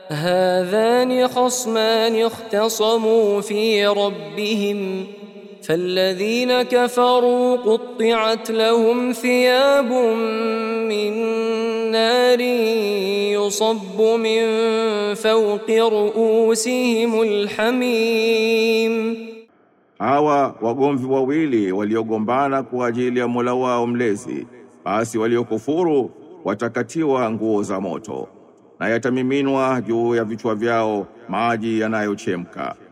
هذان خصمان اختصموا في ربهم فالذين كفروا قطعت لهم ثياب من نار يصب من فوق رؤوسهم الحميم. Hawa wagomvi wawili waliogombana kwa ajili ya Mola wao mlezi, basi waliokufuru watakatiwa nguo za moto, na yatamiminwa juu ya vichwa vyao maji yanayochemka.